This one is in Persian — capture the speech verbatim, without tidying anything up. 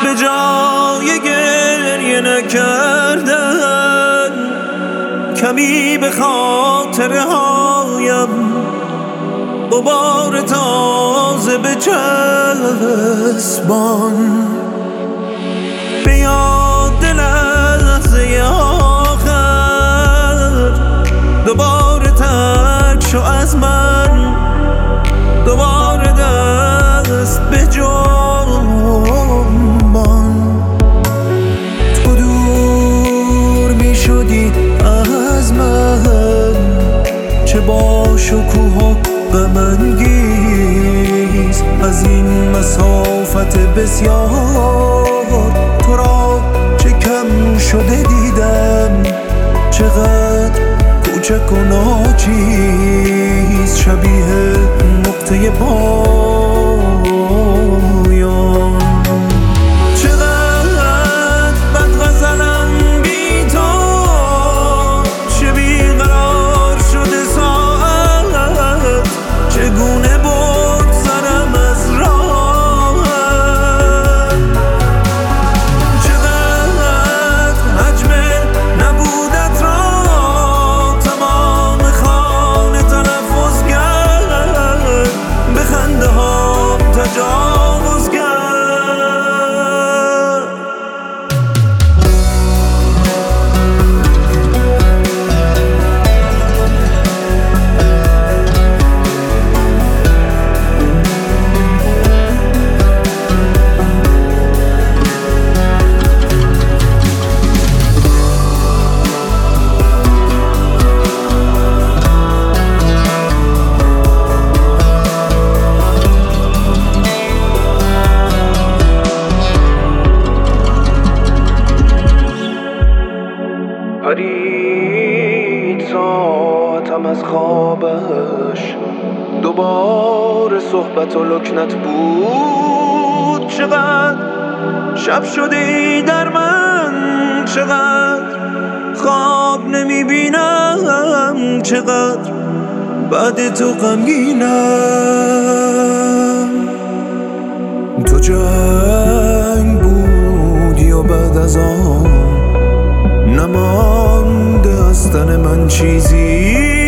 به جای گریه نکردن، کمی به خاطر هایم غبار تازه به چسبان. به یاد لحظه آخر دوباره ترک شو از من، دوباره دست به جنبان. تو دور می شدی از من، چه با شکوه غم انگیز، از این مسافت بسیار تو را چه کم شده دیدم، چقدر کوچک و ناچیز، شبیه نقطه پایان. چقدر بد غزلم بی تو، چه بیقرار شده ساعت، چگونه بگذرم از راهت. چقدر حجم نبودت را تمام خانه تلفظ کرد، به خنده ها تجاوز کرد. پرید ساعتم از خوابش، دوباره صحبت و لکنت بود. چقدر شب شدی در من، چقدر خواب نمی بینم، چقدر بعد تو غمگینم. تو جنگ بودی و بعد از آن نمانده از تن من چیزی،